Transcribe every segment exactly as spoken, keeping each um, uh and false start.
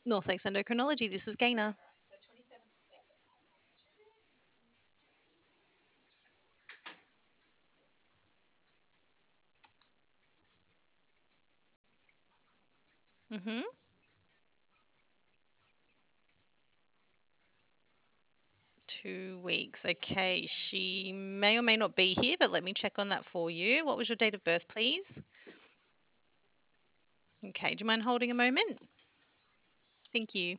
Northeast Endocrinology. This is Gaina. Mm-hmm. Two weeks. Okay. She may or may not be here, but let me check on that for you. What was your date of birth, please? Okay. Do you mind holding a moment? Thank you.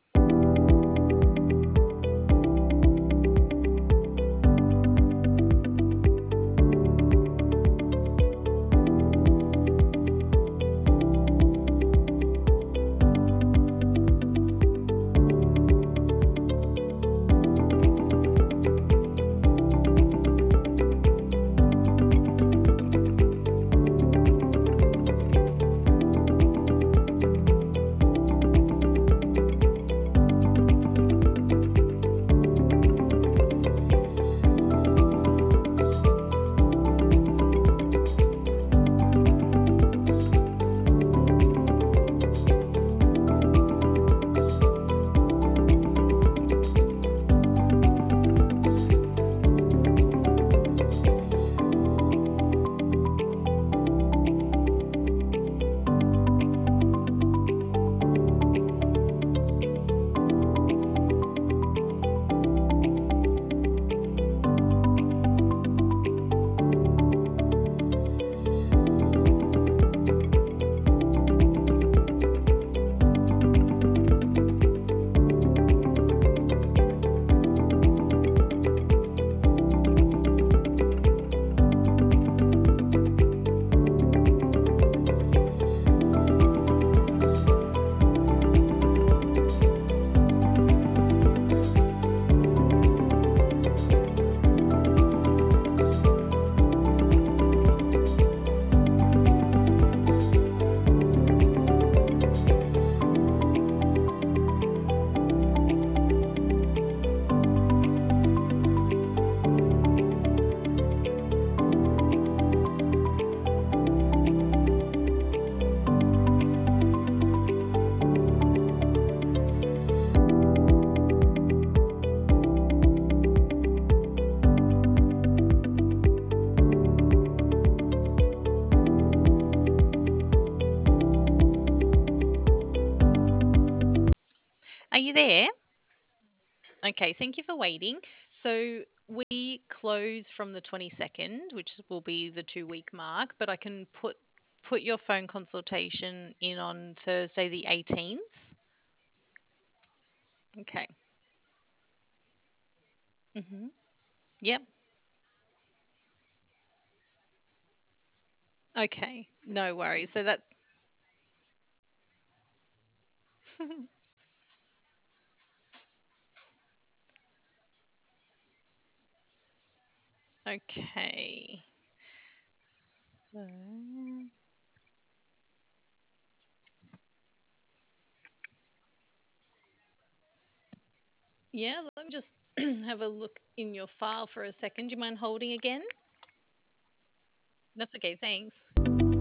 Are you there? Okay. Thank you for waiting. So we close from the twenty-second, which will be the two week mark, but I can put put your phone consultation in on Thursday the eighteenth. Okay. Mm-hmm. Yep. Okay. No worries. So that okay. So yeah, let me just have a look in your file for a second. Do you mind holding again? That's okay. Thanks.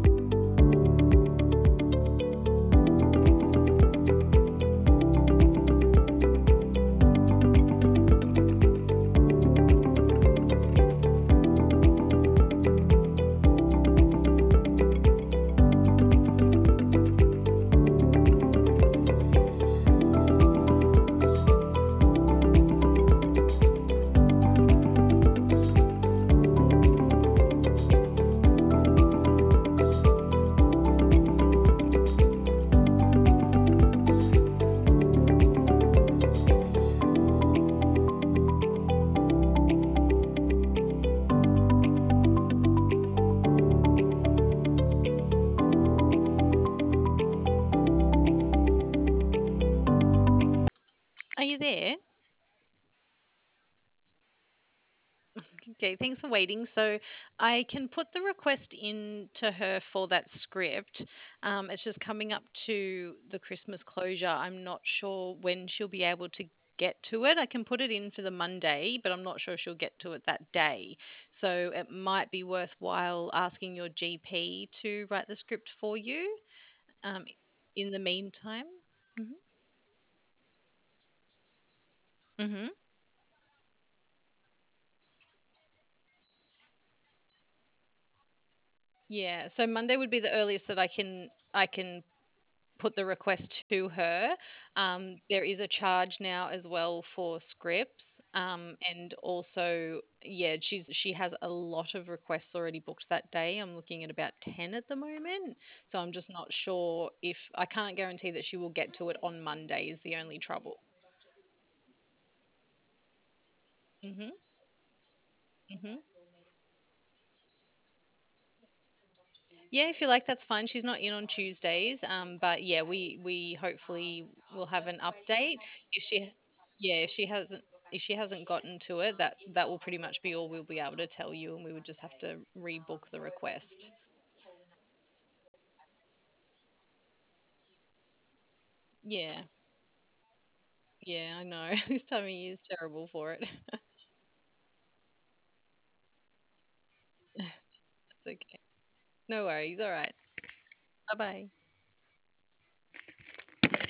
Are you there? Okay, thanks for waiting. So I can put the request in to her for that script. Um, it's just coming up to the Christmas closure. I'm not sure when she'll be able to get to it. I can put it in for the Monday, but I'm not sure she'll get to it that day. So it might be worthwhile asking your G P to write the script for you um, in the meantime. Mhm. Mhm. Yeah. So Monday would be the earliest that I can I can put the request to her. Um, there is a charge now as well for scripts, um, and also, yeah, she's she has a lot of requests already booked that day. I'm looking at about ten at the moment, so I'm just not sure if I can't guarantee that she will get to it on Monday. Is the only trouble. Mhm. Mhm. Yeah, if you like, that's fine. She's not in on Tuesdays, um, but yeah, we we hopefully will have an update. If she, yeah, if she hasn't if she hasn't gotten to it, that that will pretty much be all we'll be able to tell you, and we would just have to rebook the request. Yeah, yeah, I know. This time of year is terrible for it. It's okay. No worries. All right. Bye bye.